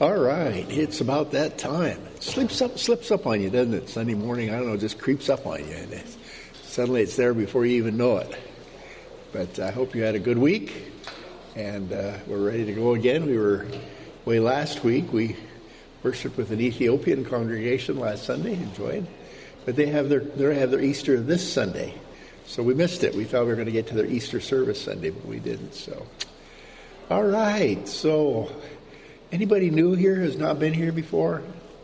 All right, it's about that time. It slips up on you, doesn't it? Sunday morning, I don't know, just creeps up on you. And suddenly it's there before you even know it. But I hope you had a good week, and we're ready to go again. We were away last week. We worshiped with an Ethiopian congregation last Sunday, enjoyed. But they have their Easter this Sunday. So we missed it. We thought we were going to get to their Easter service Sunday, but we didn't. So, all right, so... Anybody new here has not been here before?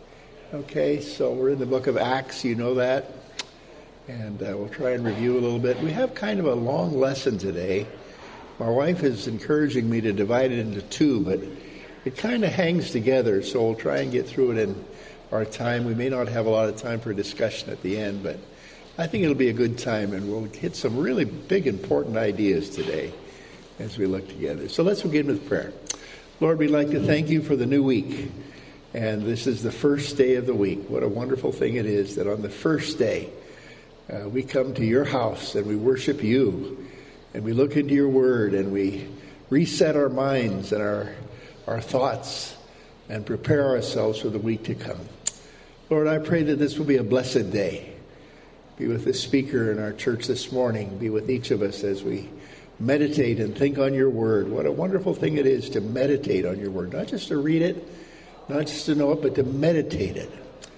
Okay, so we're in the book of Acts, you know that. And we'll try and review a little bit. We have kind of a long lesson today. My wife is encouraging me to divide it into two, but it kind of hangs together, so we'll try and get through it in our time. We may not have a lot of time for discussion at the end, but I think it'll be a good time, and we'll hit some really big, important ideas today as we look together. So let's begin with prayer. Lord, we'd like to thank you for the new week. And this is the first day of the week. What a wonderful thing it is that on the first day, we come to your house and we worship you. And we look into your word and we reset our minds and our thoughts and prepare ourselves for the week to come. Lord, I pray that this will be a blessed day. Be with the speaker in our church this morning. Be with each of us as we meditate and think on your word. What a wonderful thing it is to meditate on your word. Not just to read it, not just to know it, but to meditate it.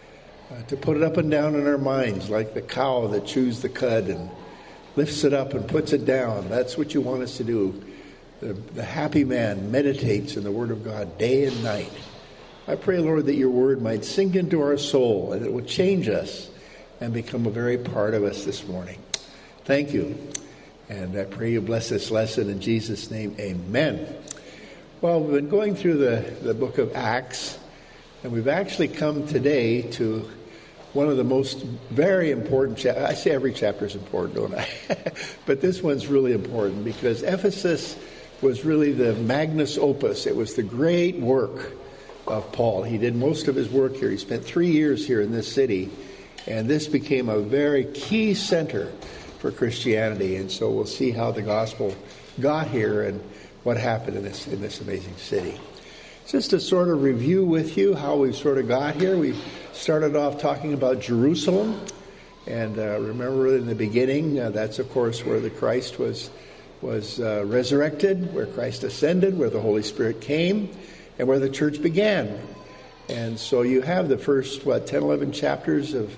To put it up and down in our minds like the cow that chews the cud and lifts it up and puts it down. That's what you want us to do. The happy man meditates in the word of God day and night. I pray, Lord, that your word might sink into our soul and it will change us and become a very part of us this morning. Thank you. And I pray you bless this lesson in Jesus' name. Amen. Well, we've been going through the book of Acts, and we've actually come today to one of the most very important chapters. I say every chapter is important, don't I? But this one's really important because Ephesus was really the magnus opus. It was the great work of Paul. He did most of his work here. He spent 3 years here in this city, and this became a very key center for Christianity, and so we'll see how the gospel got here and what happened in this amazing city. Just to sort of review with you how we sort of got here, we started off talking about Jerusalem, and remember in the beginning, that's of course where the Christ was resurrected, where Christ ascended, where the Holy Spirit came, and where the church began. And so you have the first 10, 11 chapters of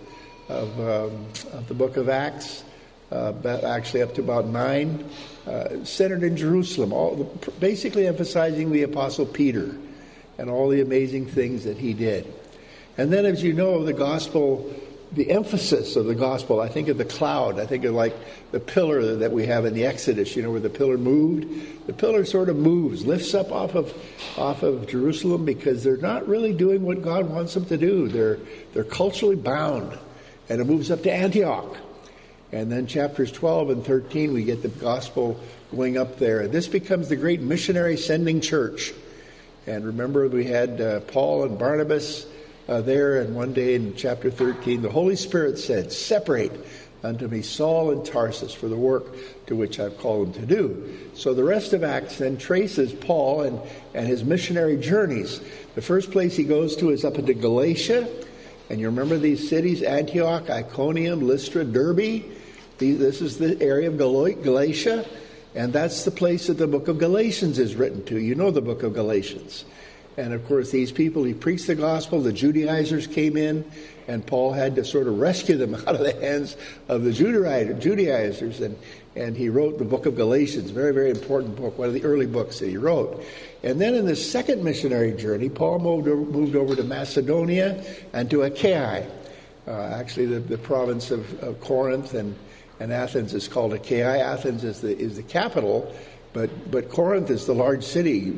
the book of Acts. Actually up to about 9, centered in Jerusalem, basically emphasizing the Apostle Peter and all the amazing things that he did. And then, as you know, the gospel, the emphasis of the gospel, I think of the cloud. I think of like the pillar that we have in the Exodus, where the pillar moved. The pillar sort of moves, lifts up off of Jerusalem because they're not really doing what God wants them to do. They're culturally bound, and it moves up to Antioch. And then chapters 12 and 13, we get the gospel going up there. This becomes the great missionary sending church. And remember, we had Paul and Barnabas there, and one day in chapter 13, the Holy Spirit said, "Separate unto me Saul and Tarsus for the work to which I've called them to do." So the rest of Acts then traces Paul and his missionary journeys. The first place he goes to is up into Galatia. And you remember these cities, Antioch, Iconium, Lystra, Derbe. This is the area of Galatia, and that's the place that the book of Galatians is written to. You know the book of Galatians. And of course, these people, he preached the gospel, the Judaizers came in, and Paul had to sort of rescue them out of the hands of the Judaizers, and he wrote the book of Galatians, very, very important book, one of the early books that he wrote. And then in the second missionary journey, Paul moved over to Macedonia and to Achaia, actually the province of Corinth, and Athens is called Achaia. Athens is the capital, but Corinth is the large city.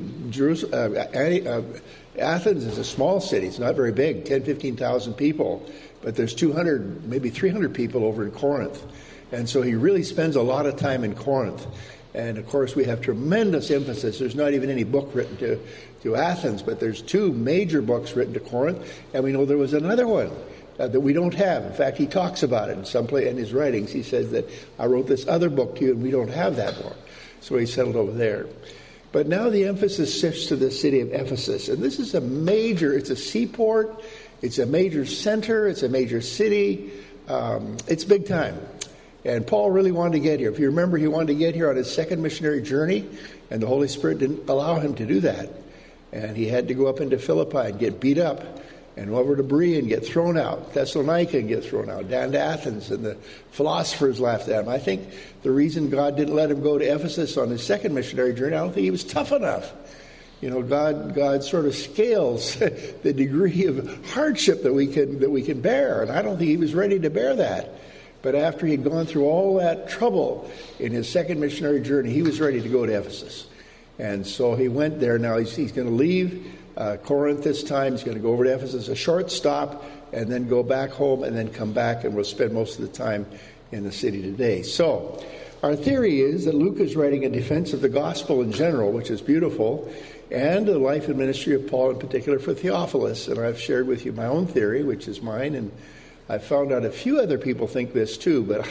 Athens is a small city. It's not very big, 15,000 people. But there's 200, maybe 300 people over in Corinth. And so he really spends a lot of time in Corinth. And of course, we have tremendous emphasis. There's not even any book written to Athens, but there's 2 major books written to Corinth. And we know there was another one that we don't have. In fact, he talks about it in some place in his writings. He says that I wrote this other book to you and we don't have that one. So he settled over there. But now the emphasis shifts to the city of Ephesus. And this is it's a seaport, it's a major center, it's a major city. It's big time. And Paul really wanted to get here. If you remember, he wanted to get here on his second missionary journey, and the Holy Spirit didn't allow him to do that. And he had to go up into Philippi and get beat up, and over to Berea and get thrown out, Thessalonica and get thrown out, down to Athens, and the philosophers laughed at him. I think the reason God didn't let him go to Ephesus on his second missionary journey, I don't think he was tough enough. You know, God sort of scales the degree of hardship that we can bear, and I don't think he was ready to bear that. But after he'd gone through all that trouble in his second missionary journey, he was ready to go to Ephesus. And so he went there. Now he's going to leave Corinth this time. He's going to go over to Ephesus, a short stop, and then go back home and then come back, and we'll spend most of the time in the city today. So our theory is that Luke is writing a defense of the gospel in general, which is beautiful, and the life and ministry of Paul in particular for Theophilus. And I've shared with you my own theory, which is mine, and I found out a few other people think this too, but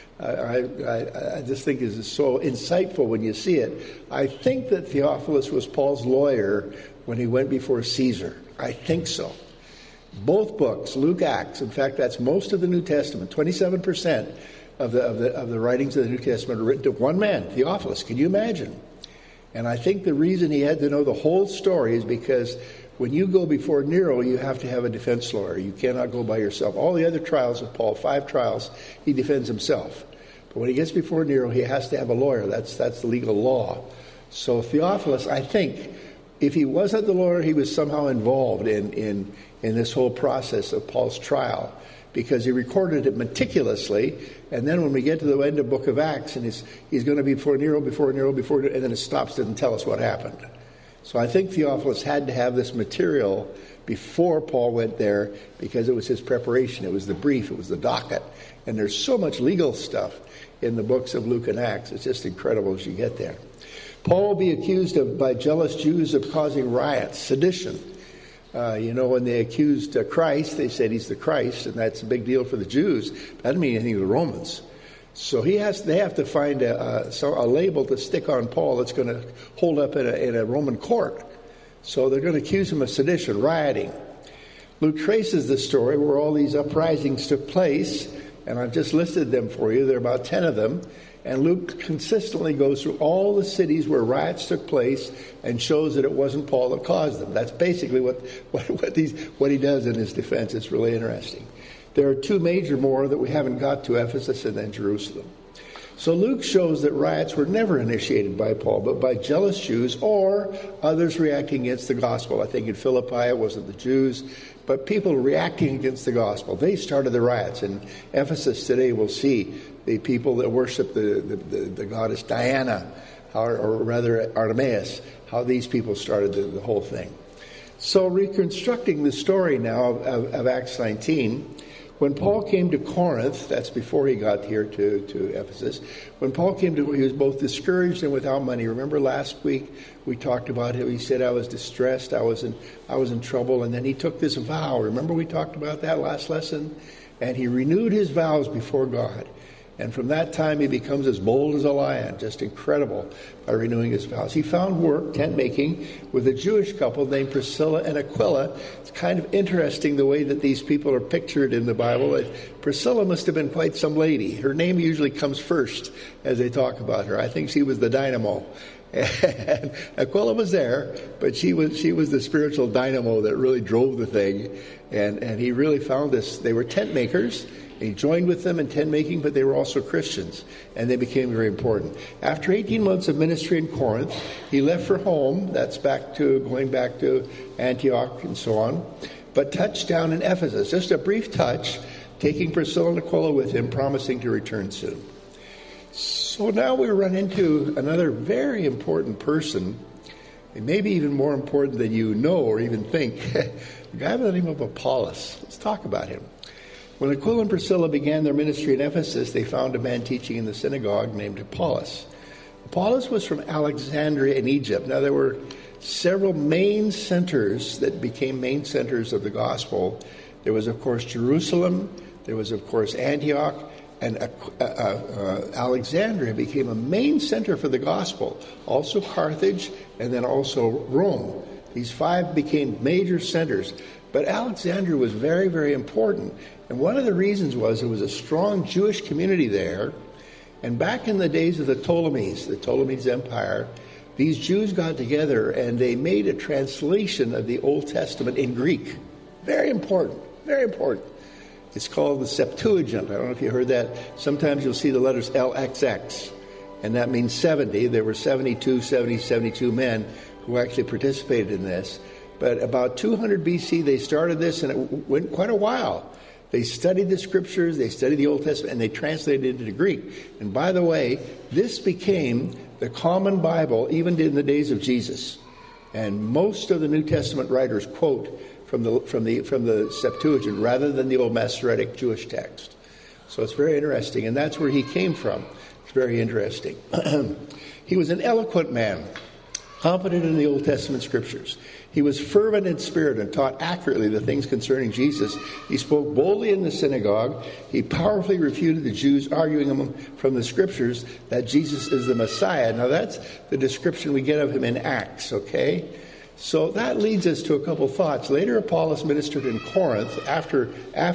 I just think this is so insightful when you see it. I think that Theophilus was Paul's lawyer when he went before Caesar. I think so. Both books, Luke, Acts, in fact, that's most of the New Testament. 27% of the writings of the New Testament are written to one man, Theophilus. Can you imagine? And I think the reason he had to know the whole story is because when you go before Nero, you have to have a defense lawyer. You cannot go by yourself. All the other trials of Paul, 5 trials, he defends himself. But when he gets before Nero, he has to have a lawyer. That's the legal law. So Theophilus, I think, if he wasn't the lawyer, he was somehow involved in this whole process of Paul's trial, because he recorded it meticulously. And then when we get to the end of the book of Acts, and he's going to be before Nero, and then it stops, doesn't tell us what happened. So I think Theophilus had to have this material before Paul went there, because it was his preparation. It was the brief. It was the docket. And there's so much legal stuff in the books of Luke and Acts. It's just incredible as you get there. Paul will be accused by jealous Jews of causing riots, sedition. When they accused Christ, they said he's the Christ, and that's a big deal for the Jews. That doesn't mean anything to the Romans. So they have to find a label to stick on Paul that's going to hold up in a Roman court. So they're going to accuse him of sedition, rioting. Luke traces the story where all these uprisings took place, and I've just listed them for you. There are about 10 of them. And Luke consistently goes through all the cities where riots took place and shows that it wasn't Paul that caused them. That's basically what he does in his defense. It's really interesting. There are 2 major more that we haven't got to, Ephesus and then Jerusalem. So Luke shows that riots were never initiated by Paul, but by jealous Jews or others reacting against the gospel. I think in Philippi it wasn't the Jews, but people reacting against the gospel. They started the riots. In Ephesus today we'll see the people that worship the goddess Diana, or rather Artemis, how these people started the whole thing. So reconstructing the story now of Acts 19, when Paul came to Corinth, that's before he got here to Ephesus, when Paul came he was both discouraged and without money. Remember last week we talked about it. He said, I was distressed, I was in trouble, and then he took this vow. Remember we talked about that last lesson? And he renewed his vows before God. And from that time, he becomes as bold as a lion, just incredible, by renewing his vows. He found work, tent making, with a Jewish couple named Priscilla and Aquila. It's kind of interesting the way that these people are pictured in the Bible. Priscilla must have been quite some lady. Her name usually comes first as they talk about her. I think she was the dynamo. And Aquila was there, but she was the spiritual dynamo that really drove the thing. And he really found this. They were tent makers. He joined with them in tent making, but they were also Christians, and they became very important. After 18 months of ministry in Corinth, he left for home. That's going back to Antioch and so on, but touched down in Ephesus. Just a brief touch, taking Priscilla and Aquila with him, promising to return soon. So now we run into another very important person, and maybe even more important than you know or even think, a guy by the name of Apollos. Let's talk about him. When Aquila and Priscilla began their ministry in Ephesus, they found a man teaching in the synagogue named Apollos. Apollos was from Alexandria in Egypt. Now, there were several main centers that became main centers of the gospel. There was, of course, Jerusalem. There was, of course, Antioch. And Alexandria became a main center for the gospel. Also Carthage, and then also Rome. These 5 became major centers. But Alexandria was very, very important. And one of the reasons was there was a strong Jewish community there. And back in the days of the Ptolemies Empire, these Jews got together and they made a translation of the Old Testament in Greek. Very important, very important. It's called the Septuagint. I don't know if you heard that. Sometimes you'll see the letters LXX, and that means 70. There were 72 men who actually participated in this. But about 200 BC, they started this, and it went quite a while. They studied the scriptures, they studied the Old Testament, and they translated it into Greek. And by the way, this became the common Bible even in the days of Jesus. And most of the New Testament writers quote from the Septuagint rather than the Old Masoretic Jewish text. So it's very interesting, and that's where he came from. It's very interesting. He was an eloquent man, competent in the Old Testament scriptures. He was fervent in spirit and taught accurately the things concerning Jesus. He spoke boldly in the synagogue. He powerfully refuted the Jews, arguing from the scriptures that Jesus is the Messiah. Now that's the description we get of him in Acts, okay? So that leads us to a couple thoughts. Later, Apollos ministered in Corinth after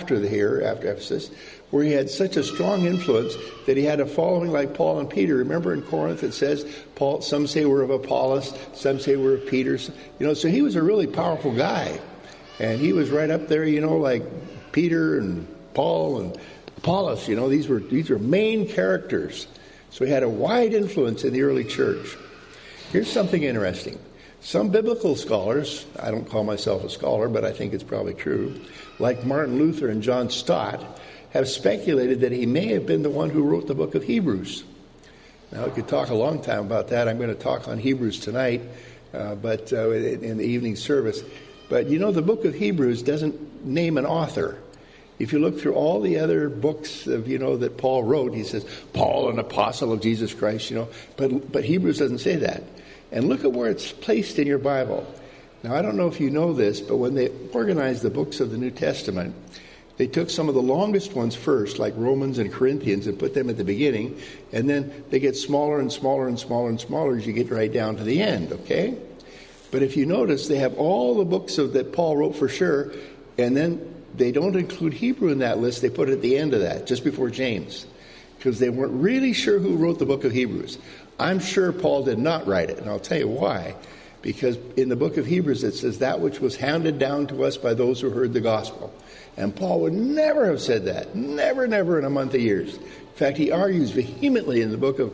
Ephesus, where he had such a strong influence that he had a following like Paul and Peter. Remember in Corinth it says, Paul, some say we're of Apollos, some say we're of Peter. So he was a really powerful guy. And he was right up there, like Peter and Paul and Apollos. These were main characters. So he had a wide influence in the early church. Here's something interesting. Some biblical scholars, I don't call myself a scholar, but I think it's probably true, like Martin Luther and John Stott, have speculated that he may have been the one who wrote the book of Hebrews. Now, we could talk a long time about that. I'm going to talk on Hebrews tonight, but in the evening service. But the book of Hebrews doesn't name an author. If you look through all the other books of, that Paul wrote, he says, Paul, an apostle of Jesus Christ, but Hebrews doesn't say that. And look at where it's placed in your Bible. Now, I don't know if you know this, but when they organized the books of the New Testament, they took some of the longest ones first, like Romans and Corinthians, and put them at the beginning, and then they get smaller and smaller and smaller and smaller as you get right down to the end, okay? But if you notice, they have all the books that Paul wrote for sure, and then they don't include Hebrew in that list. They put it at the end of that, just before James, because they weren't really sure who wrote the book of Hebrews. I'm sure Paul did not write it, and I'll tell you why. Because in the book of Hebrews it says that which was handed down to us by those who heard the gospel. And Paul would never have said that. Never, never in a month of years. In fact, he argues vehemently in the book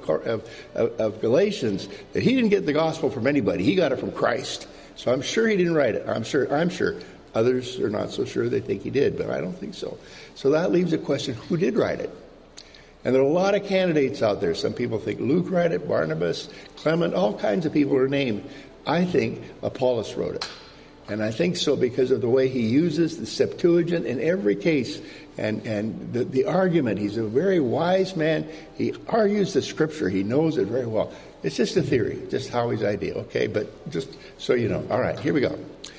of Galatians that he didn't get the gospel from anybody. He got it from Christ. So I'm sure he didn't write it. I'm sure. Others are not so sure. They think he did, but I don't think so. So that leaves a question, who did write it? And there are a lot of candidates out there. Some people think Luke wrote it, Barnabas, Clement, all kinds of people are named. I think Apollos wrote it. And I think so because of the way he uses the Septuagint in every case. And the argument, he's a very wise man. He argues the scripture. He knows it very well. It's just a theory, just Howie's idea, okay? But just so you know. All right, here we go.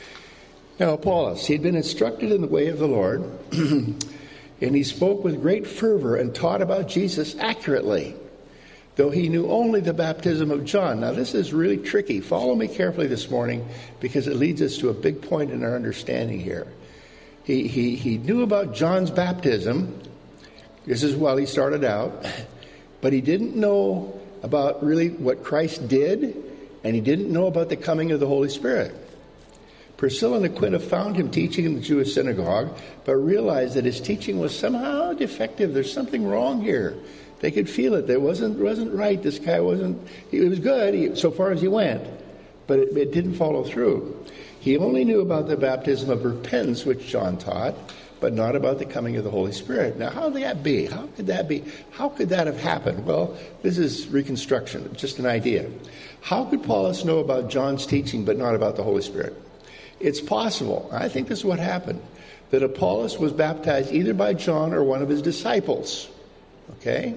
Now, Apollos, he had been instructed in the way of the Lord. And he spoke with great fervor and taught about Jesus accurately, though he knew only the baptism of John. Now, this is really tricky. Follow me carefully this morning because it leads us to a big point in our understanding here. He knew about John's baptism. This is while he started out. But he didn't know about really what Christ did, and he didn't know about the coming of the Holy Spirit. Priscilla and Aquila found him teaching in the Jewish synagogue, but realized that his teaching was somehow defective. There's something wrong here. They could feel it. It wasn't right. This guy wasn't. He was good so far as he went, but it didn't follow through. He only knew about the baptism of repentance, which John taught, but not about the coming of the Holy Spirit. Now, how could that be? How could that be? How could that have happened? Well, this is reconstruction, just an idea. How could Apollos know about John's teaching, but not about the Holy Spirit? It's possible, I think this is what happened, that Apollos was baptized either by John or one of his disciples. Okay?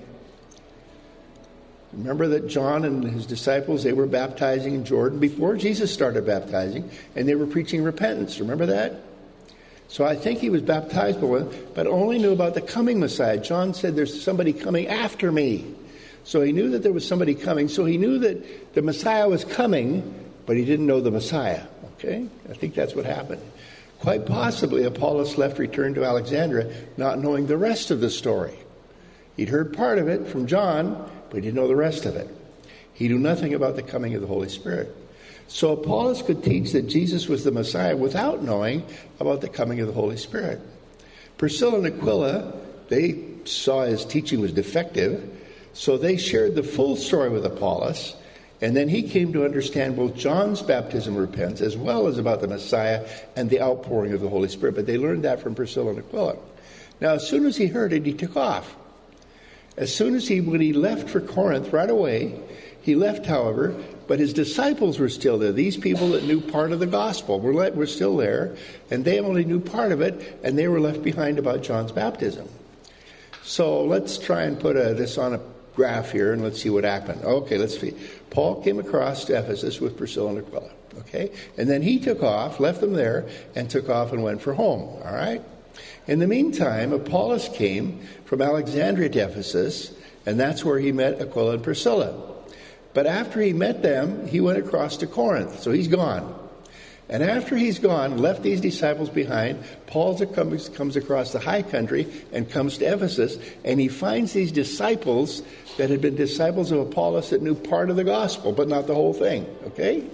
Remember that John and his disciples, they were baptizing in Jordan before Jesus started baptizing, and they were preaching repentance. Remember that? So I think he was baptized by one, but only knew about the coming Messiah. John said, there's somebody coming after me. So he knew that there was somebody coming. So he knew that the Messiah was coming, but he didn't know the Messiah. Okay? I think that's what happened. Quite possibly, Apollos returned to Alexandria, not knowing the rest of the story. He'd heard part of it from John, but he didn't know the rest of it. He knew nothing about the coming of the Holy Spirit. So Apollos could teach that Jesus was the Messiah without knowing about the coming of the Holy Spirit. Priscilla and Aquila, they saw his teaching was defective, so they shared the full story with Apollos, and then he came to understand both John's baptism and repentance as well as about the Messiah and the outpouring of the Holy Spirit. But they learned that from Priscilla and Aquila. Now, as soon as he heard it, he took off. When he left for Corinth right away, he left, however, but his disciples were still there. These people that knew part of the gospel were still there, and they only knew part of it, and they were left behind about John's baptism. So let's try and put this on a graph here, and let's see what happened. Okay, let's see. Paul came across to Ephesus with Priscilla and Aquila. Okay, and then he took off, left them there, and took off and went for home. All right. In the meantime, Apollos came from Alexandria to Ephesus, and that's where he met Aquila and Priscilla. But after he met them, he went across to Corinth, so he's gone. And after he's gone, left these disciples behind, Paul comes across the high country and comes to Ephesus, and he finds these disciples that had been disciples of Apollos that knew part of the gospel, but not the whole thing. Okay?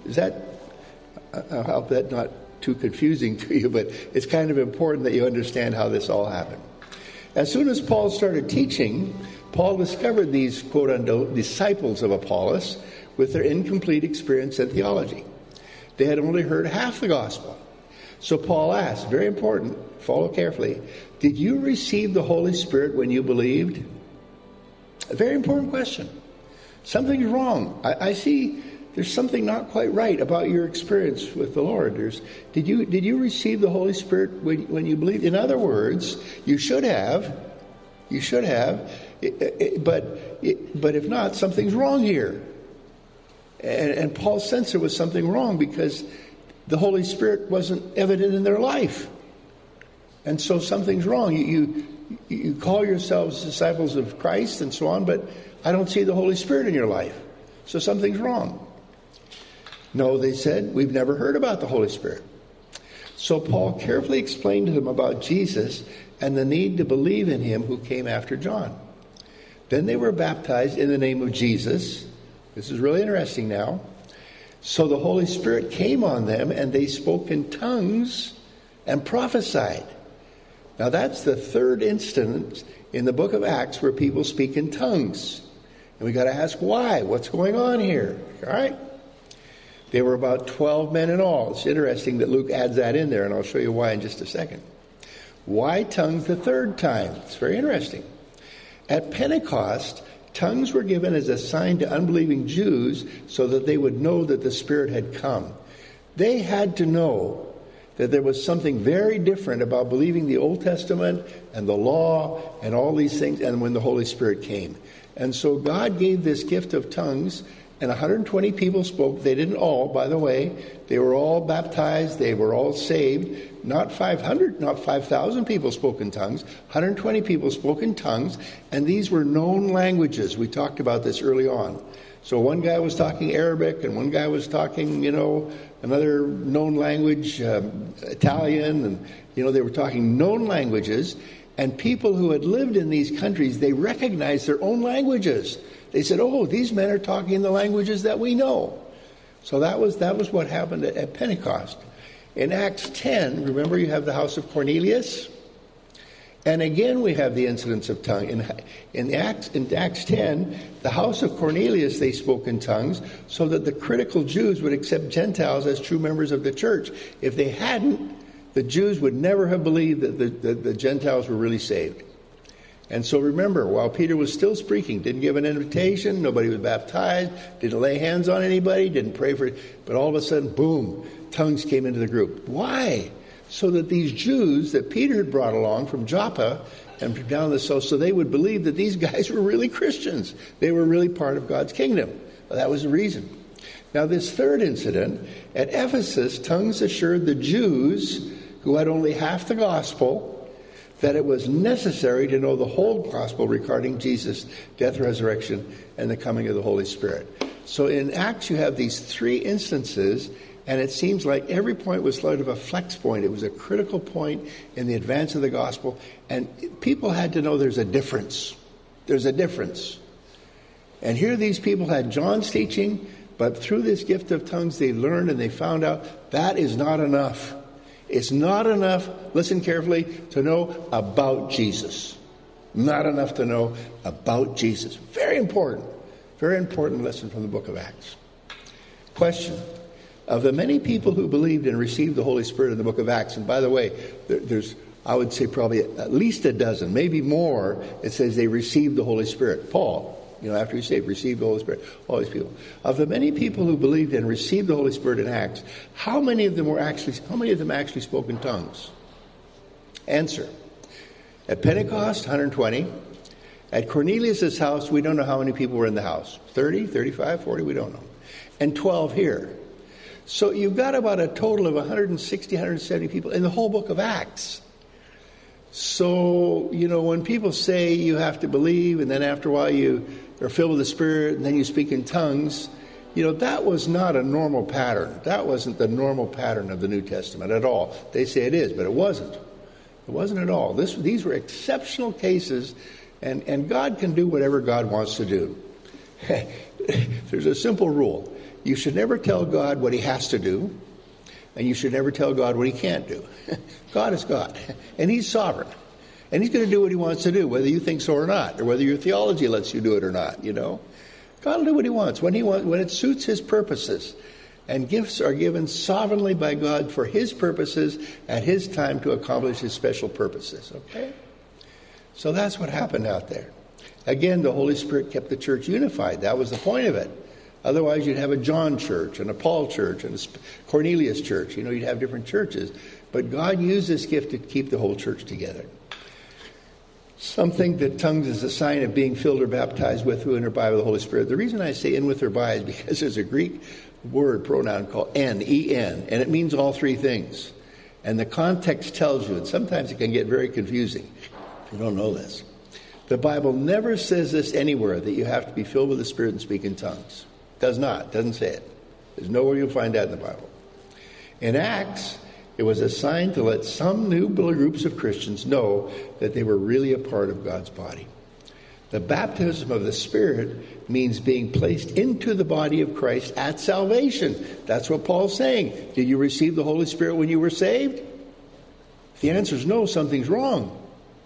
I hope that's not too confusing to you, but it's kind of important that you understand how this all happened. As soon as Paul started teaching, Paul discovered these quote-unquote disciples of Apollos with their incomplete experience in theology. They had only heard half the gospel. So Paul asked, very important, follow carefully, did you receive the Holy Spirit when you believed? A very important question. Something's wrong. I see there's something not quite right about your experience with the Lord. Did you receive the Holy Spirit when you believed? In other words, you should have. But if not, something's wrong here. And Paul sensed there was something wrong because the Holy Spirit wasn't evident in their life. And so something's wrong. You call yourselves disciples of Christ and so on, but I don't see the Holy Spirit in your life. So something's wrong. No, they said, we've never heard about the Holy Spirit. So Paul carefully explained to them about Jesus and the need to believe in him who came after John. Then they were baptized in the name of Jesus. This is really interesting now. So the Holy Spirit came on them and they spoke in tongues and prophesied. Now that's the third instance in the book of Acts where people speak in tongues. And we got to ask why? What's going on here? All right? They were about 12 men in all. It's interesting that Luke adds that in there, and I'll show you why in just a second. Why tongues the third time? It's very interesting. At Pentecost, tongues were given as a sign to unbelieving Jews so that they would know that the Spirit had come. They had to know that there was something very different about believing the Old Testament and the law and all these things, and when the Holy Spirit came. And so God gave this gift of tongues, and 120 people spoke. They didn't all, by the way. They were all baptized. They were all saved. Not 500, not 5,000 people spoke in tongues. 120 people spoke in tongues, and these were known languages. We talked about this early on. So one guy was talking Arabic, and one guy was talking, another known language, Italian, and, they were talking known languages. And people who had lived in these countries, they recognized their own languages. They said, oh, these men are talking the languages that we know. So that was what happened at Pentecost. In Acts 10, remember you have the house of Cornelius? And again we have the incidents of tongue. In Acts 10, the house of Cornelius, they spoke in tongues so that the critical Jews would accept Gentiles as true members of the church. If they hadn't, the Jews would never have believed that the Gentiles were really saved. And so remember, while Peter was still speaking, didn't give an invitation, nobody was baptized, didn't lay hands on anybody, didn't pray for it, but all of a sudden, boom, tongues came into the group. Why? So that these Jews that Peter had brought along from Joppa and from down the south, so they would believe that these guys were really Christians. They were really part of God's kingdom. Well, that was the reason. Now this third incident, at Ephesus, tongues assured the Jews who had only half the gospel, that it was necessary to know the whole gospel regarding Jesus' death, resurrection, and the coming of the Holy Spirit. So in Acts you have these three instances, and it seems like every point was sort of a flex point. It was a critical point in the advance of the gospel, and people had to know there's a difference. There's a difference. And here these people had John's teaching, but through this gift of tongues they learned and they found out that is not enough. It's not enough, listen carefully, to know about Jesus. Not enough to know about Jesus. Very important lesson from the book of Acts. Question. Of the many people who believed and received the Holy Spirit in the book of Acts, and by the way, there's, I would say probably at least a dozen, maybe more, it says they received the Holy Spirit. Paul, after he saved, received the Holy Spirit. All these people. Of the many people who believed and received the Holy Spirit in Acts, how many of them actually spoke in tongues? Answer. At Pentecost, 120. At Cornelius' house, we don't know how many people were in the house. 30, 35, 40, we don't know. And 12 here. So you've got about a total of 160, 170 people in the whole book of Acts. So, when people say you have to believe, and then after a while you are filled with the Spirit, and then you speak in tongues, that was not a normal pattern. That wasn't the normal pattern of the New Testament at all. They say it is, but it wasn't. It wasn't at all. These were exceptional cases, and God can do whatever God wants to do. There's a simple rule. You should never tell God what he has to do, and you should never tell God what he can't do. God is God, and he's sovereign. And he's going to do what he wants to do, whether you think so or not, or whether your theology lets you do it or not, God will do what he wants, when it suits his purposes. And gifts are given sovereignly by God for his purposes at his time to accomplish his special purposes, okay? So that's what happened out there. Again, the Holy Spirit kept the church unified. That was the point of it. Otherwise, you'd have a John church and a Paul church and a Cornelius church. You'd have different churches. But God used this gift to keep the whole church together. Some think that tongues is a sign of being filled or baptized with or by the Holy Spirit. The reason I say in with or by is because there's a Greek pronoun called en, and it means all three things. And the context tells you, and sometimes it can get very confusing if you don't know this. The Bible never says this anywhere, that you have to be filled with the Spirit and speak in tongues. Does not. Doesn't say it. There's nowhere you'll find that in the Bible. In Acts, it was a sign to let some new groups of Christians know that they were really a part of God's body. The baptism of the Spirit means being placed into the body of Christ at salvation. That's what Paul's saying. Did you receive the Holy Spirit when you were saved? If the answer is no, something's wrong.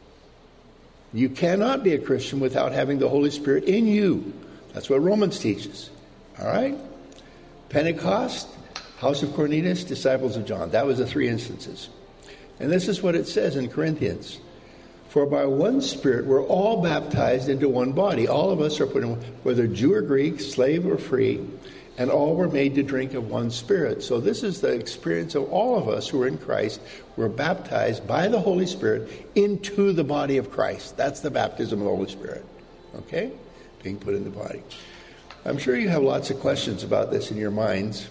You cannot be a Christian without having the Holy Spirit in you. That's what Romans teaches. All right? Pentecost, house of Cornelius, disciples of John. That was the three instances. And this is what it says in Corinthians. For by one Spirit we're all baptized into one body. All of us are put in, whether Jew or Greek, slave or free, and all were made to drink of one Spirit. So this is the experience of all of us who are in Christ. We're baptized by the Holy Spirit into the body of Christ. That's the baptism of the Holy Spirit. Okay? Being put in the body. I'm sure you have lots of questions about this in your minds.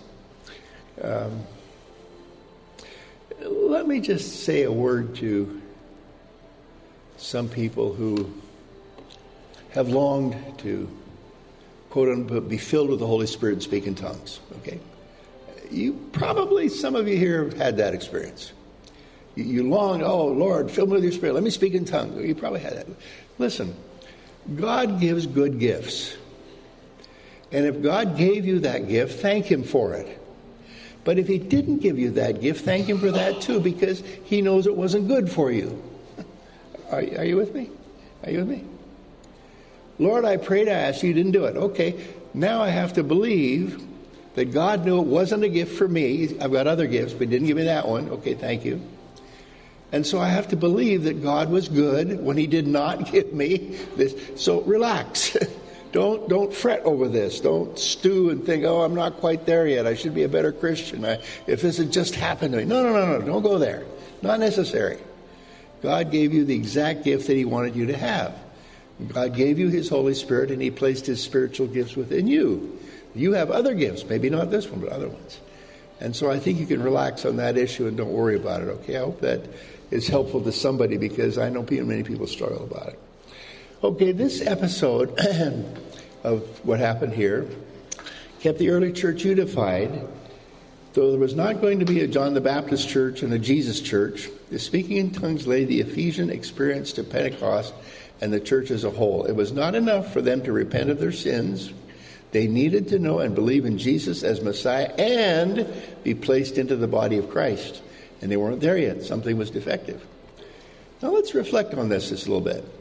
Let me just say a word to some people who have longed to, quote unquote, be filled with the Holy Spirit and speak in tongues. Okay? Some of you here have had that experience. You long, oh, Lord, fill me with your Spirit. Let me speak in tongues. You probably had that. Listen, God gives good gifts. And if God gave you that gift, thank him for it. But if he didn't give you that gift, thank him for that too, because he knows it wasn't good for you. Are you with me? Are you with me? Lord, I prayed, I asked you didn't do it. Okay, now I have to believe that God knew it wasn't a gift for me. I've got other gifts, but he didn't give me that one. Okay, thank you. And so I have to believe that God was good when he did not give me this. So relax. Don't fret over this. Don't stew and think, oh, I'm not quite there yet. I should be a better Christian. If this had just happened to me. No. Don't go there. Not necessary. God gave you the exact gift that he wanted you to have. God gave you his Holy Spirit, and he placed his spiritual gifts within you. You have other gifts. Maybe not this one, but other ones. And so I think you can relax on that issue and don't worry about it, okay? I hope that is helpful to somebody, because I know many people struggle about it. Okay, this episode of what happened here kept the early church unified. Though there was not going to be a John the Baptist church and a Jesus church, the speaking in tongues laid the Ephesian experience to Pentecost and the church as a whole. It was not enough for them to repent of their sins. They needed to know and believe in Jesus as Messiah and be placed into the body of Christ. And they weren't there yet. Something was defective. Now let's reflect on this just a little bit.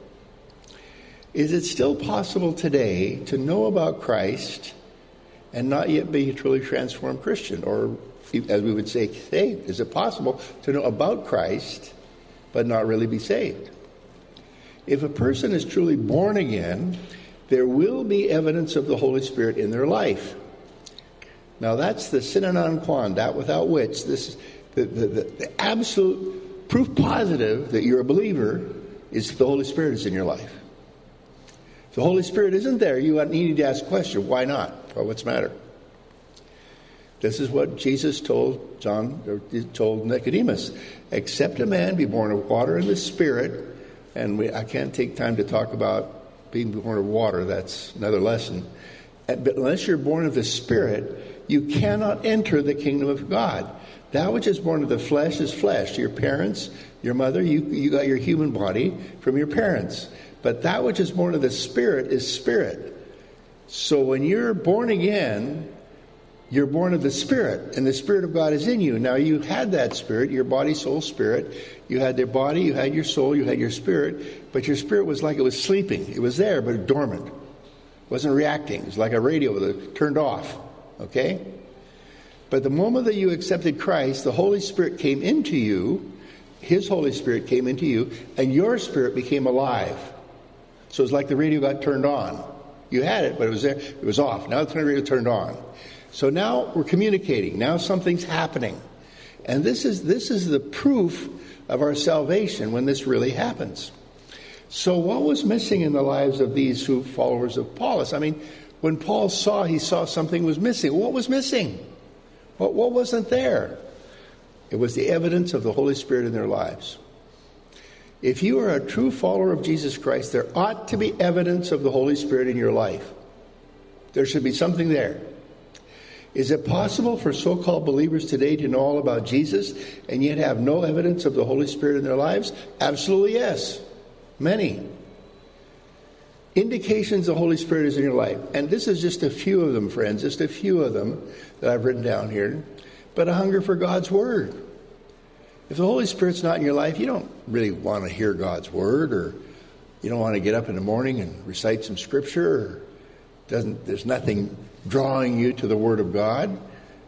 Is it still possible today to know about Christ and not yet be a truly transformed Christian? Or, as we would say, saved? Is it possible to know about Christ but not really be saved? If a person is truly born again, there will be evidence of the Holy Spirit in their life. Now that's the sine non qua, that without which, this the absolute proof positive that you're a believer is the Holy Spirit is in your life. If the Holy Spirit isn't there, you need to ask the question, why not? Well, what's the matter? This is what Jesus told Nicodemus. Except a man be born of water and the Spirit, and I can't take time to talk about being born of water, that's another lesson. But unless you're born of the Spirit, you cannot enter the kingdom of God. That which is born of the flesh is flesh. Your parents, your mother, you got your human body from your parents. But that which is born of the Spirit is spirit. So when you're born again, you're born of the Spirit, and the Spirit of God is in you. Now you had that Spirit, your body, soul, spirit. You had their body, you had your soul, you had your spirit, but your spirit was like it was sleeping. It was there, but dormant. It wasn't reacting. It was like a radio that turned off. Okay? But the moment that you accepted Christ, the Holy Spirit came into you, His Holy Spirit came into you, and your spirit became alive. So it's like the radio got turned on. You had it, but it was there. It was off. Now the radio turned on. So now we're communicating. Now something's happening. And this is the proof of our salvation when this really happens. So what was missing in the lives of these followers of Apollos? I mean, when Paul he saw something was missing. What was missing? What wasn't there? It was the evidence of the Holy Spirit in their lives. If you are a true follower of Jesus Christ, there ought to be evidence of the Holy Spirit in your life. There should be something there. Is it possible for so-called believers today to know all about Jesus and yet have no evidence of the Holy Spirit in their lives? Absolutely yes. Many. Indications the Holy Spirit is in your life. And this is just a few of them, friends, just a few of them that I've written down here. But a hunger for God's Word. If the Holy Spirit's not in your life, you don't really want to hear God's Word, or you don't want to get up in the morning and recite some Scripture, or there's nothing drawing you to the Word of God.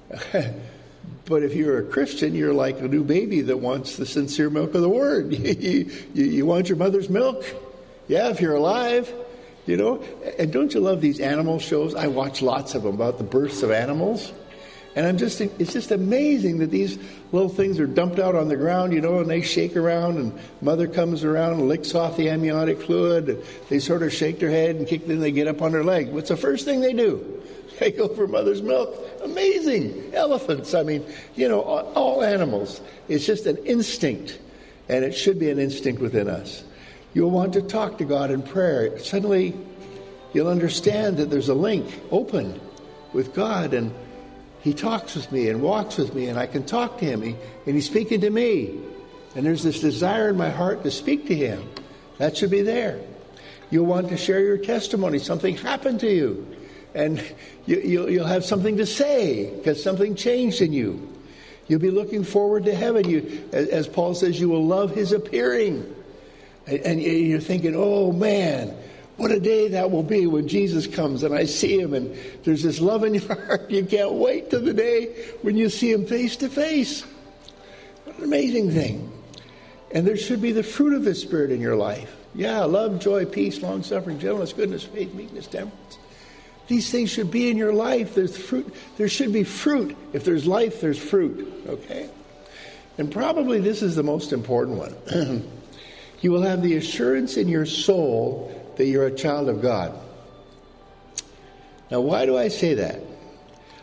But if you're a Christian, you're like a new baby that wants the sincere milk of the Word. You want your mother's milk? Yeah, if you're alive, you know. And don't you love these animal shows? I watch lots of them about the births of animals. And it's just amazing that these little things are dumped out on the ground, you know, and they shake around, and mother comes around and licks off the amniotic fluid, and they sort of shake their head and kick, then they get up on their leg. What's the first thing they do? They go for mother's milk. Amazing. Elephants, I mean, you know, all animals. It's just an instinct, and it should be an instinct within us. You'll want to talk to God in prayer. Suddenly, you'll understand that there's a link open with God, and He talks with me and walks with me, and I can talk to Him, and He's speaking to me. And there's this desire in my heart to speak to Him. That should be there. You'll want to share your testimony. Something happened to you. And you'll have something to say because something changed in you. You'll be looking forward to heaven. As Paul says, you will love His appearing. And you're thinking, oh man, what a day that will be when Jesus comes and I see Him, and there's this love in your heart. You can't wait till the day when you see Him face to face. What an amazing thing. And there should be the fruit of the Spirit in your life. Yeah, love, joy, peace, long-suffering, gentleness, goodness, faith, meekness, temperance. These things should be in your life. There's fruit. There should be fruit. If there's life, there's fruit. Okay? And probably this is the most important one. You will have the assurance in your soul that you're a child of God. Now, why do I say that?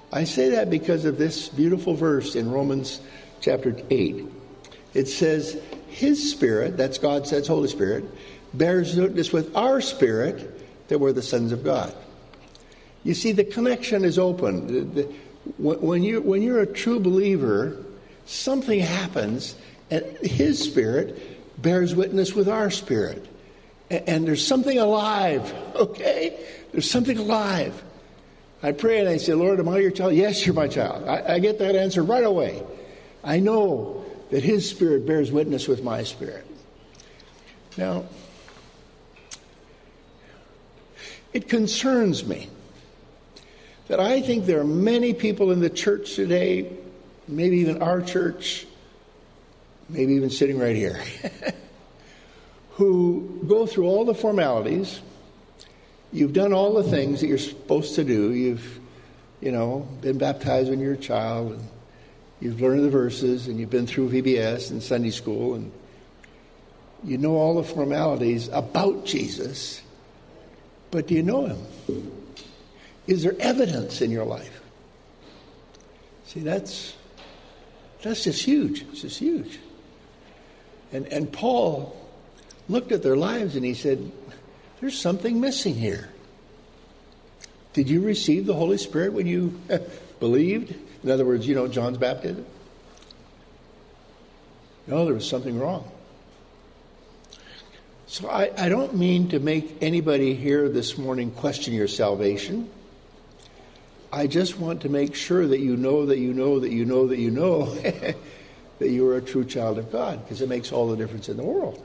I say that because of this beautiful verse in Romans chapter 8. It says, His Spirit, that's God says, Holy Spirit, bears witness with our spirit that we're the sons of God. You see, the connection is open. When you're a true believer, something happens, and His Spirit bears witness with our spirit. And there's something alive, okay? There's something alive. I pray and I say, Lord, am I your child? Yes, you're my child. I get that answer right away. I know that His Spirit bears witness with my spirit. Now, it concerns me that I think there are many people in the church today, maybe even our church, maybe even sitting right here, who go through all the formalities. You've done all the things that you're supposed to do. You've, been baptized when you're a child, and you've learned the verses, and you've been through VBS and Sunday school, and you know all the formalities about Jesus, but do you know Him? Is there evidence in your life? See, that's just huge. It's just huge. And Paul looked at their lives and he said, there's something missing here. Did you receive the Holy Spirit when you believed? In other words, John's baptism? No, there was something wrong. So I don't mean to make anybody here this morning question your salvation. I just want to make sure that you know that you know that you know that you know that you are a true child of God, because it makes all the difference in the world.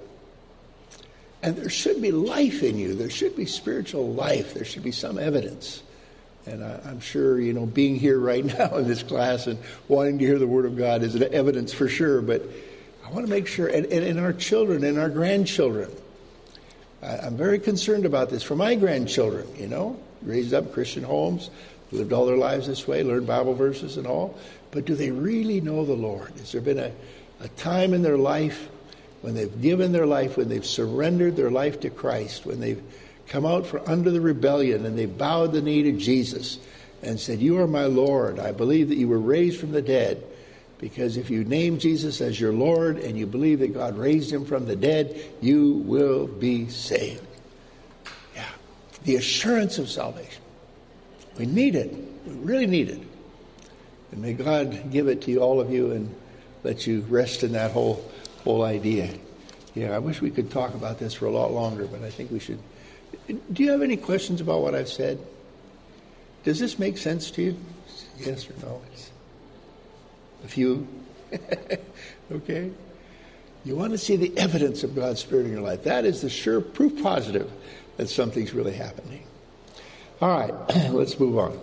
And there should be life in you. There should be spiritual life. There should be some evidence. And I'm sure, being here right now in this class and wanting to hear the Word of God is an evidence for sure. But I want to make sure, and in our children and our grandchildren, I'm very concerned about this for my grandchildren, raised up Christian homes, lived all their lives this way, learned Bible verses and all. But do they really know the Lord? Has there been a time in their life when they've given their life, when they've surrendered their life to Christ, when they've come out from under the rebellion and they've bowed the knee to Jesus and said, you are my Lord. I believe that you were raised from the dead. Because if you name Jesus as your Lord and you believe that God raised Him from the dead, you will be saved. Yeah. The assurance of salvation. We need it. We really need it. And may God give it to all of you and let you rest in that whole idea. Yeah, I wish we could talk about this for a lot longer, but I think we should. Do you have any questions about what I've said? Does this make sense to you? Yes or no? A few? Okay. You want to see the evidence of God's Spirit in your life. That is the sure proof positive that something's really happening. All right, let's move on.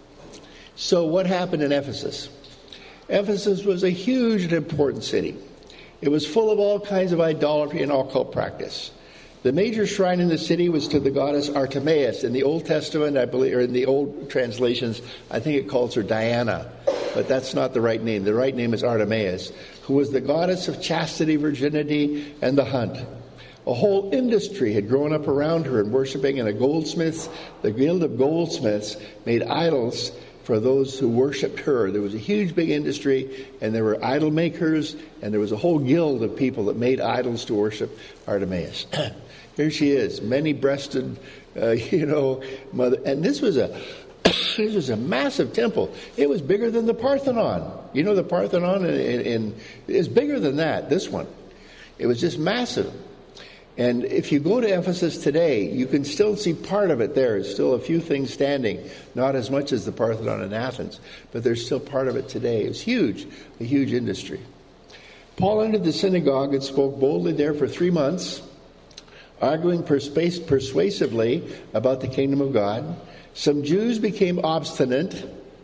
So what happened in Ephesus? Ephesus was a huge and important city. It was full of all kinds of idolatry and occult practice. The major shrine in the city was to the goddess Artemis. In the Old Testament, I believe, or in the old translations, I think it calls her Diana. But that's not the right name. The right name is Artemis, who was the goddess of chastity, virginity, and the hunt. A whole industry had grown up around her in worshiping, and the Guild of Goldsmiths made idols for those who worshipped her. There was a huge, big industry, and there were idol makers, and there was a whole guild of people that made idols to worship Artemis. Here she is, many-breasted, mother. And this was a massive temple. It was bigger than the Parthenon. The Parthenon is bigger than that, this one. It was just massive. And if you go to Ephesus today, you can still see part of it there. There's still a few things standing, not as much as the Parthenon in Athens, but there's still part of it today. It's huge, a huge industry. Paul entered the synagogue and spoke boldly there for 3 months, arguing persuasively about the kingdom of God. Some Jews became obstinate.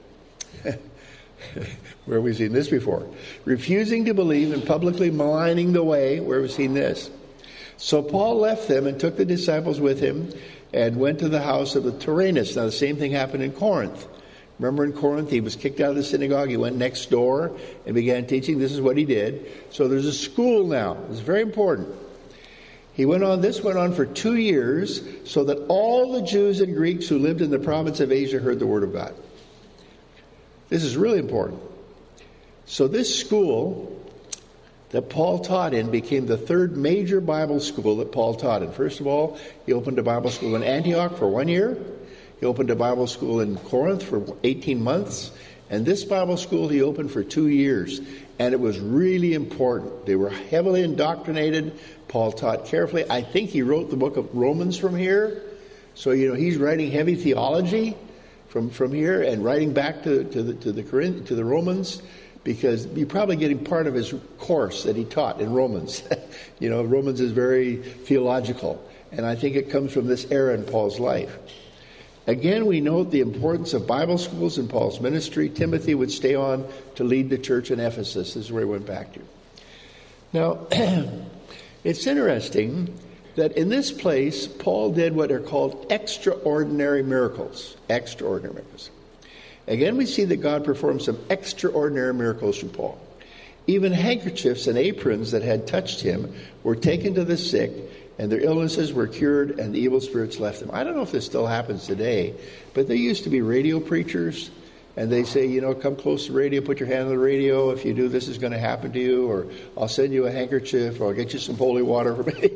Where have we seen this before? Refusing to believe and publicly maligning the way. Where have we seen this? So Paul left them and took the disciples with him and went to the house of the Tyrannus. Now the same thing happened in Corinth. Remember in Corinth, he was kicked out of the synagogue. He went next door and began teaching. This is what he did. So there's a school now. It's very important. This went on for 2 years, so that all the Jews and Greeks who lived in the province of Asia heard the word of God. This is really important. So this school that Paul taught in became the third major Bible school that Paul taught in. First of all, he opened a Bible school in Antioch for 1 year. He opened a Bible school in Corinth for 18 months. And this Bible school he opened for 2 years. And it was really important. They were heavily indoctrinated. Paul taught carefully. I think he wrote the book of Romans from here. So, he's writing heavy theology from here and writing back to the Romans, because you're probably getting part of his course that he taught in Romans. Romans is very theological. And I think it comes from this era in Paul's life. Again, we note the importance of Bible schools in Paul's ministry. Timothy would stay on to lead the church in Ephesus. This is where he went back to. Now, it's interesting that in this place, Paul did what are called extraordinary miracles. Extraordinary miracles. Again, we see that God performed some extraordinary miracles through Paul. Even handkerchiefs and aprons that had touched him were taken to the sick, and their illnesses were cured, and the evil spirits left them. I don't know if this still happens today, but there used to be radio preachers, and they say, come close to the radio, put your hand on the radio. If you do, this is going to happen to you, or I'll send you a handkerchief, or I'll get you some holy water.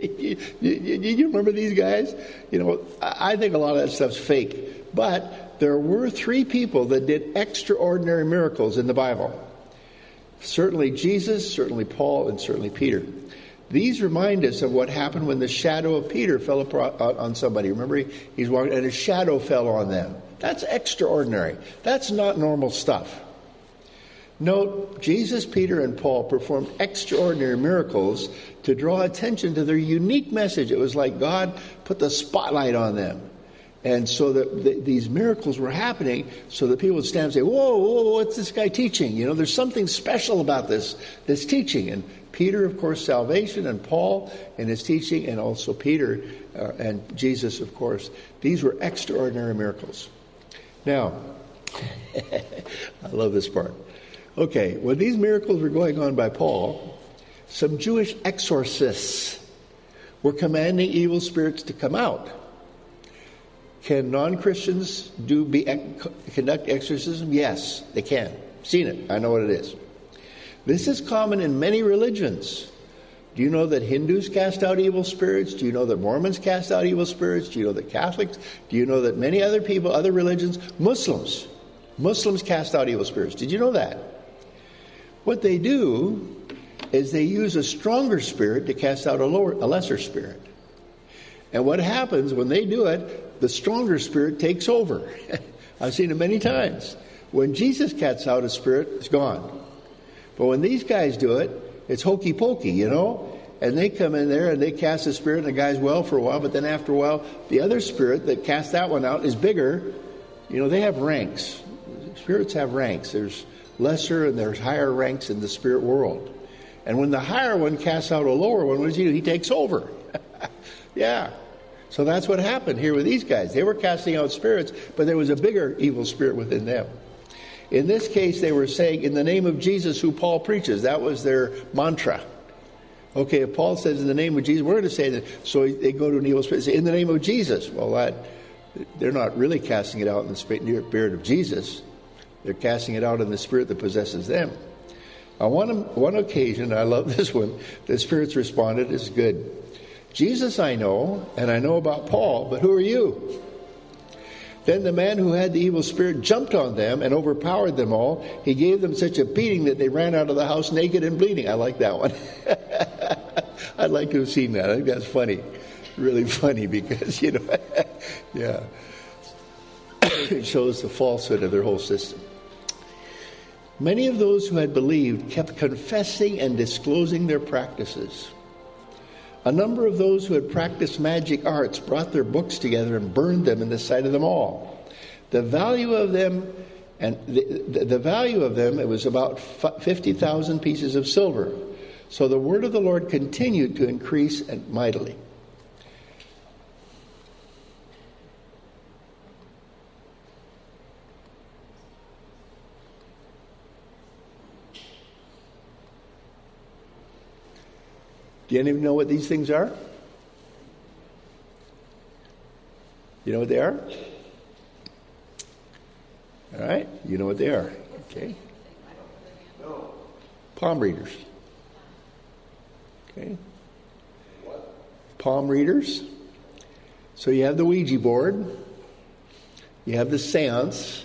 You remember these guys? I think a lot of that stuff's fake. But there were 3 people that did extraordinary miracles in the Bible. Certainly Jesus, certainly Paul, and certainly Peter. These remind us of what happened when the shadow of Peter fell on somebody. Remember, he's walking, and his shadow fell on them. That's extraordinary. That's not normal stuff. Note, Jesus, Peter, and Paul performed extraordinary miracles to draw attention to their unique message. It was like God put the spotlight on them. And so these miracles were happening so that people would stand and say, whoa, what's this guy teaching? There's something special about this teaching. And Peter, of course, salvation, and Paul in his teaching, and also Peter and Jesus, of course. These were extraordinary miracles. Now, I love this part. Okay, when these miracles were going on by Paul, some Jewish exorcists were commanding evil spirits to come out. Can non-Christians conduct exorcism? Yes, they can. Seen it. I know what it is. This is common in many religions. Do you know that Hindus cast out evil spirits? Do you know that Mormons cast out evil spirits? Do you know that Catholics? Do you know that many other people, other religions, Muslims cast out evil spirits? Did you know that? What they do is they use a stronger spirit to cast out a lesser spirit. And what happens when they do it, the stronger spirit takes over. I've seen it many times. When Jesus casts out a spirit, it's gone. But when these guys do it, it's hokey pokey, and they come in there and they cast a spirit and the guy's well for a while, but then after a while, the other spirit that cast that one out is bigger. They have ranks. Spirits have ranks. There's lesser and there's higher ranks in the spirit world. And when the higher one casts out a lower one, what does he do? He takes over. Yeah. So that's what happened here with these guys. They were casting out spirits, but there was a bigger evil spirit within them. In this case, they were saying, in the name of Jesus, who Paul preaches. That was their mantra. Okay, if Paul says, in the name of Jesus, we're going to say that. So they go to an evil spirit and say, in the name of Jesus. Well, they're not really casting it out in the spirit of Jesus. They're casting it out in the spirit that possesses them. On one occasion, I love this one, the spirits responded, this is good. Jesus I know, and I know about Paul, but who are you? Then the man who had the evil spirit jumped on them and overpowered them all. He gave them such a beating that they ran out of the house naked and bleeding. I like that one. I'd like to have seen that. I think that's funny. Really funny because, yeah. It shows the falsehood of their whole system. Many of those who had believed kept confessing and disclosing their practices. A number of those who had practiced magic arts brought their books together and burned them in the sight of them all. The value of them, it was about 50,000 pieces of silver. So the word of the Lord continued to increase mightily. Do you even know what these things are? You know what they are? All right, you know what they are. Okay? Palm readers. Okay? Palm readers. So you have the Ouija board. You have the seance.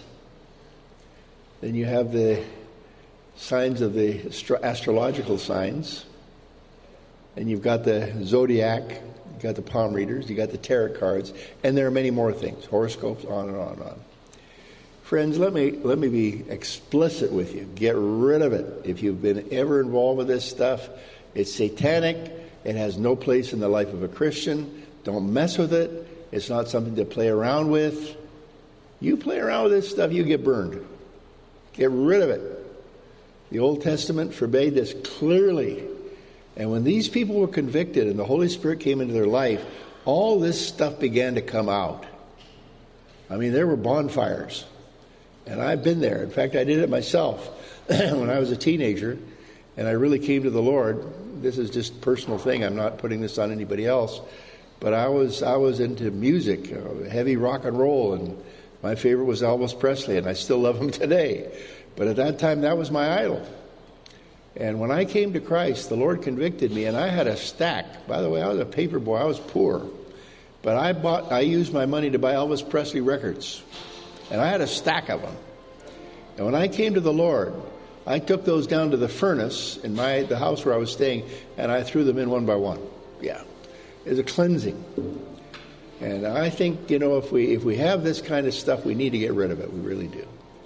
Then you have the signs of the astrological signs. And you've got the zodiac. You've got the palm readers. You've got the tarot cards. And there are many more things. Horoscopes, on and on and on. Friends, let me be explicit with you. Get rid of it. If you've been ever involved with this stuff, it's satanic. It has no place in the life of a Christian. Don't mess with it. It's not something to play around with. You play around with this stuff, you get burned. Get rid of it. The Old Testament forbade this clearly. And when these people were convicted and the Holy Spirit came into their life, all this stuff began to come out. I mean, there were bonfires. And I've been there. In fact, I did it myself when I was a teenager, and I really came to the Lord. This is just a personal thing. I'm not putting this on anybody else. But I was into music, heavy rock and roll, and my favorite was Elvis Presley, and I still love him today. But at that time, that was my idol. And when I came to Christ, the Lord convicted me, and I had a stack. By the way, I was a paper boy. I was poor. But I used my money to buy Elvis Presley records. And I had a stack of them. And when I came to the Lord, I took those down to the furnace in the house where I was staying, and I threw them in one by one. Yeah. It was a cleansing. And I think, if we have this kind of stuff, we need to get rid of it. We really do.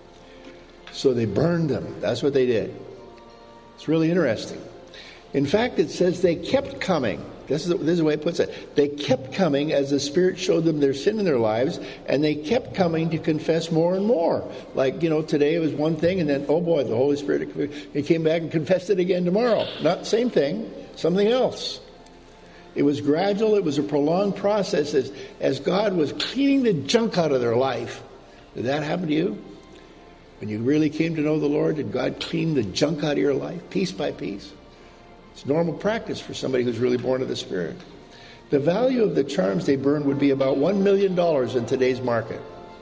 So they burned them. That's what they did. It's really interesting. In fact, it says they kept coming. This is the way it puts it. They kept coming as the Spirit showed them their sin in their lives, and they kept coming to confess more and more. Like, today it was one thing, and then, oh boy, the Holy Spirit, he came back and confessed it again tomorrow. Not the same thing, something else. It was gradual. It was a prolonged process as God was cleaning the junk out of their life. Did that happen to you? When you really came to know the Lord, did God clean the junk out of your life, piece by piece? It's normal practice for somebody who's really born of the Spirit. The value of the charms they burned would be about $1 million in today's market.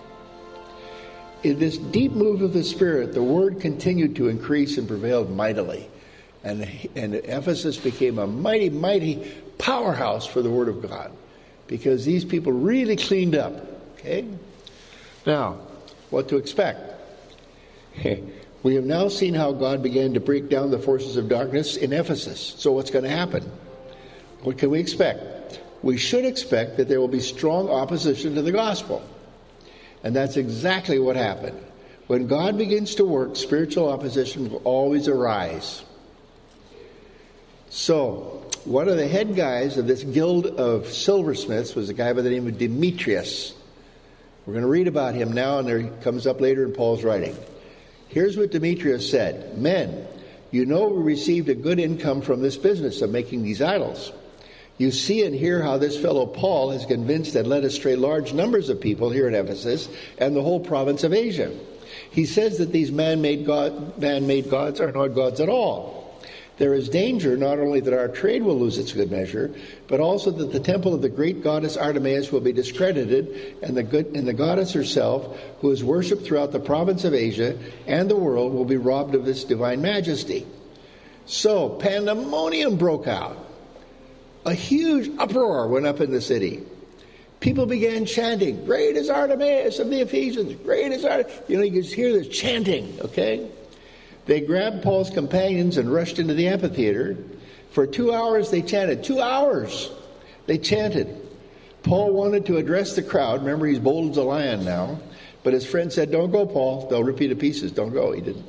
In this deep move of the Spirit, the Word continued to increase and prevailed mightily. And Ephesus became a mighty, mighty powerhouse for the Word of God. Because these people really cleaned up. Okay? Now, what to expect? We have now seen how God began to break down the forces of darkness in Ephesus. So what's going to happen? What can we expect? We should expect that there will be strong opposition to the gospel. And that's exactly what happened. When God begins to work, spiritual opposition will always arise. So, one of the head guys of this guild of silversmiths was a guy by the name of Demetrius. We're going to read about him now, and he comes up later in Paul's writing. Here's what Demetrius said. Men, we received a good income from this business of making these idols. You see and hear how this fellow Paul has convinced and led astray large numbers of people here in Ephesus and the whole province of Asia. He says that these man-made gods are not gods at all. There is danger not only that our trade will lose its good measure, but also that the temple of the great goddess Artemis will be discredited, and the goddess herself, who is worshipped throughout the province of Asia and the world, will be robbed of its divine majesty. So pandemonium broke out. A huge uproar went up in the city. People began chanting, "Great is Artemis of the Ephesians! Great is Artemis!" You can just hear this chanting, okay? They grabbed Paul's companions and rushed into the amphitheater. For 2 hours they chanted. 2 hours they chanted. Paul wanted to address the crowd. Remember, he's bold as a lion now. But his friend said, "Don't go, Paul. They'll rip you to pieces. Don't go." He didn't.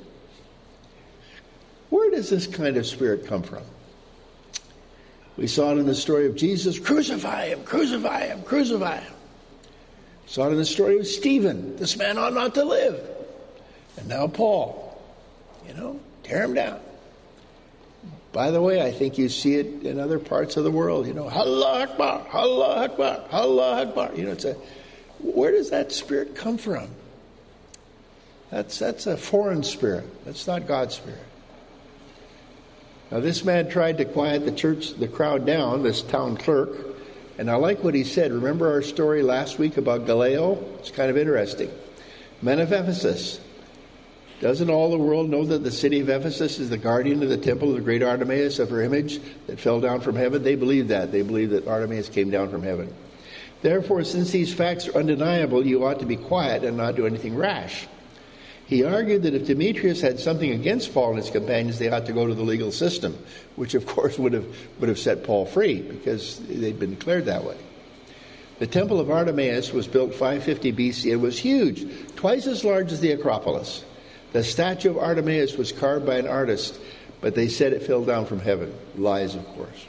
Where does this kind of spirit come from? We saw it in the story of Jesus. Crucify him, crucify him, crucify him. Saw it in the story of Stephen. This man ought not to live. And now Paul. Tear him down. By the way, I think you see it in other parts of the world. Allah Akbar, Allah Akbar, Allah Akbar. Where does that spirit come from? That's a foreign spirit. That's not God's spirit. Now, this man tried to quiet the crowd down, this town clerk. And I like what he said. Remember our story last week about Gallio? It's kind of interesting. Men of Ephesus, Doesn't all the world know that the city of Ephesus is the guardian of the temple of the great Artemis, of her image that fell down from heaven? They believe that. They believe that Artemis came down from heaven. Therefore, since these facts are undeniable, you ought to be quiet and not do anything rash. He argued that if Demetrius had something against Paul and his companions, they ought to go to the legal system, which of course would have set Paul free because they'd been declared that way. The temple of Artemis was built 550 BC. It was huge, twice as large as the Acropolis. The statue of Artemis was carved by an artist, but they said it fell down from heaven. Lies, of course.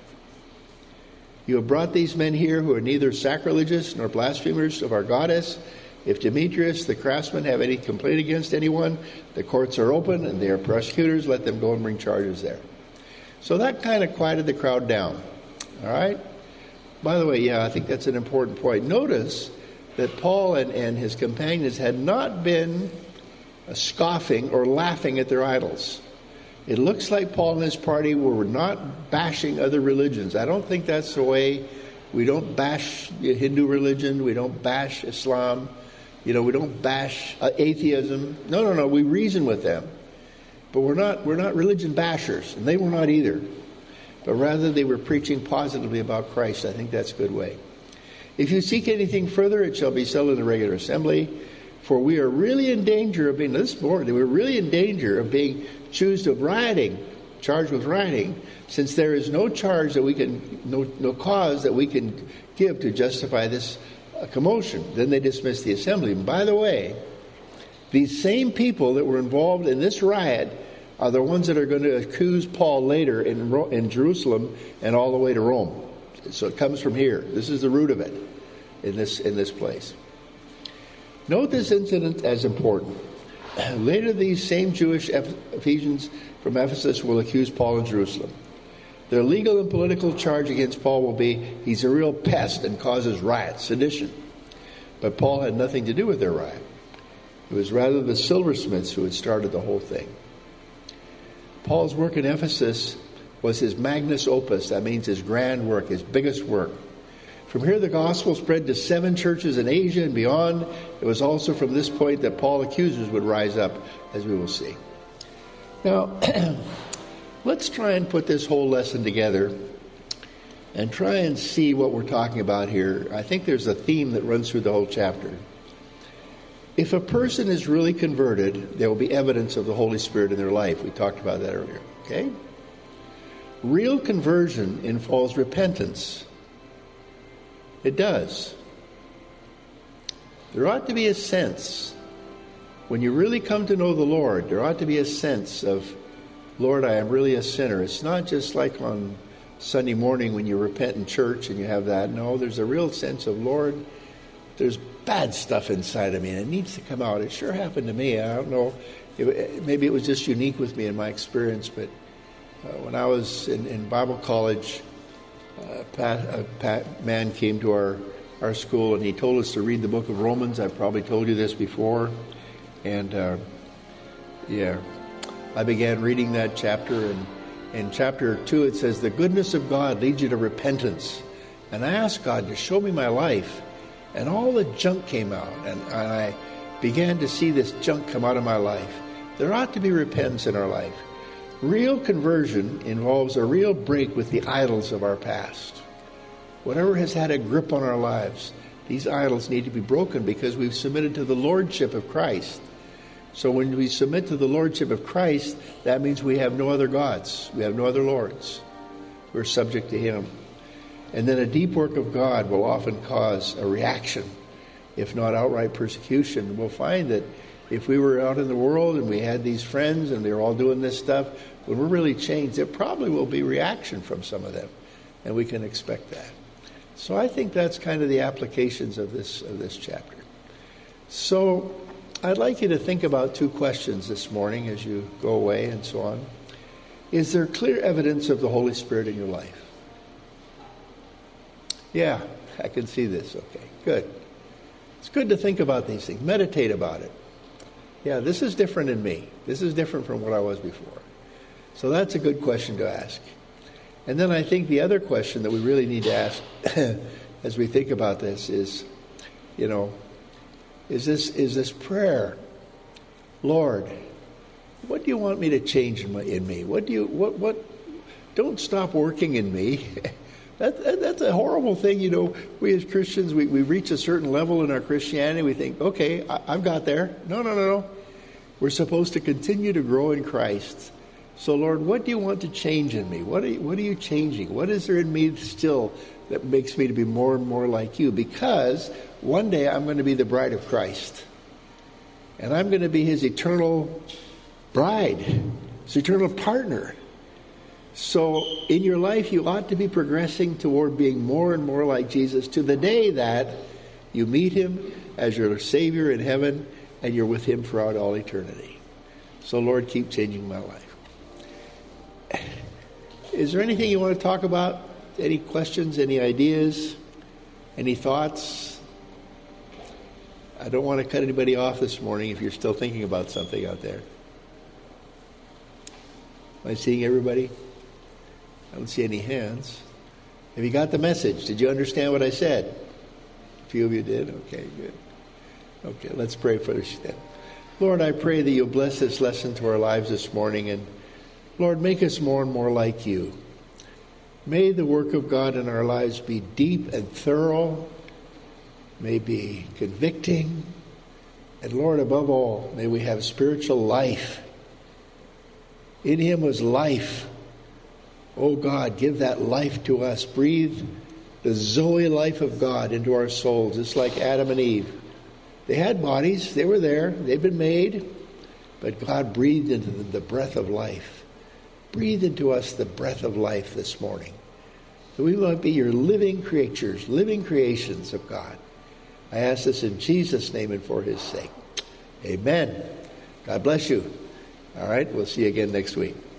You have brought these men here who are neither sacrilegious nor blasphemers of our goddess. If Demetrius, the craftsman, have any complaint against anyone, the courts are open and they are prosecutors. Let them go and bring charges there. So that kind of quieted the crowd down. All right? By the way, I think that's an important point. Notice that Paul and his companions had not been scoffing or laughing at their idols. It looks like Paul and his party were not bashing other religions. I don't think that's the way. We don't bash Hindu religion. We don't bash Islam. We don't bash atheism. No. We reason with them. But we're not religion bashers, and they were not either. But rather they were preaching positively about Christ. I think that's a good way. If you seek anything further, it shall be settled in the regular assembly. For we are really in danger of being, we're really in danger of being accused of charged with rioting, since there is no charge that we can, no cause that we can give to justify this commotion. Then they dismissed the assembly. And by the way, these same people that were involved in this riot are the ones that are going to accuse Paul later in Jerusalem and all the way to Rome. So it comes from here. This is the root of it in this place. Note this incident as important. Later, these same Jewish Ephesians from Ephesus will accuse Paul in Jerusalem. Their legal and political charge against Paul will be he's a real pest and causes riots, sedition. But Paul had nothing to do with their riot. It was rather the silversmiths who had started the whole thing. Paul's work in Ephesus was his magnus opus. That means his grand work, his biggest work. From here, the gospel spread to 7 churches in Asia and beyond. It was also from this point that Paul's accusers would rise up, as we will see. Now, let's try and put this whole lesson together and try and see what we're talking about here. I think there's a theme that runs through the whole chapter. If a person is really converted, there will be evidence of the Holy Spirit in their life. We talked about that earlier. Okay? Real conversion involves repentance. It does. There ought to be a sense, when you really come to know the Lord, there ought to be a sense of, Lord, I am really a sinner. It's not just like on Sunday morning when you repent in church and you have that. No, there's a real sense of, Lord, there's bad stuff inside of me and it needs to come out. It sure happened to me. I don't know. Maybe it was just unique with me in my experience, but when I was in Bible college, a man came to our school and he told us to read the book of Romans. I've probably told you this before. And I began reading that chapter. And in chapter 2 it says, the goodness of God leads you to repentance. And I asked God to show me my life. And all the junk came out. And I began to see this junk come out of my life. There ought to be repentance in our life. Real conversion involves a real break with the idols of our past. Whatever has had a grip on our lives, these idols need to be broken because we've submitted to the Lordship of Christ. So when we submit to the Lordship of Christ, that means we have no other gods. We have no other lords. We're subject to Him. And then a deep work of God will often cause a reaction, if not outright persecution. We'll find that if we were out in the world and we had these friends and they're all doing this stuff, when we're really changed, there probably will be reaction from some of them. And we can expect that. So I think that's kind of the applications of this chapter. So I'd like you to think about 2 questions this morning as you go away and so on. Is there clear evidence of the Holy Spirit in your life? Yeah, I can see this. Okay, good. It's good to think about these things. Meditate about it. Yeah, this is different in me. This is different from what I was before. So that's a good question to ask. And then I think the other question that we really need to ask as we think about this is, is this prayer, Lord, what do you want me to change in me? What? Don't stop working in me. That's a horrible thing, you know. We as Christians, we reach a certain level in our Christianity. We think, okay, I've got there. No. We're supposed to continue to grow in Christ. So, Lord, what do you want to change in me? What are you changing? What is there in me still that makes me to be more and more like you? Because one day I'm going to be the bride of Christ. And I'm going to be his eternal bride, his eternal partner. So in your life, you ought to be progressing toward being more and more like Jesus to the day that you meet him as your Savior in heaven and you're with him throughout all eternity. So, Lord, keep changing my life. Is there anything you want to talk about? Any questions, any ideas, any thoughts? I don't want to cut anybody off this morning if you're still thinking about something out there. Am I seeing everybody? I don't see any hands. Have you got the message? Did you understand what I said? A few of you did? Okay, good. Okay, let's pray for this then. Lord, I pray that you'll bless this lesson to our lives this morning, and Lord, make us more and more like you. May the work of God in our lives be deep and thorough, may be convicting, and Lord, above all, may we have spiritual life. In him was life. Oh God, give that life to us. Breathe the Zoe life of God into our souls. It's like Adam and Eve. They had bodies. They were there. They'd been made. But God breathed into them the breath of life. Breathe into us the breath of life this morning. That we might be your living creatures, living creations of God. I ask this in Jesus' name and for his sake. Amen. God bless you. All right, we'll see you again next week.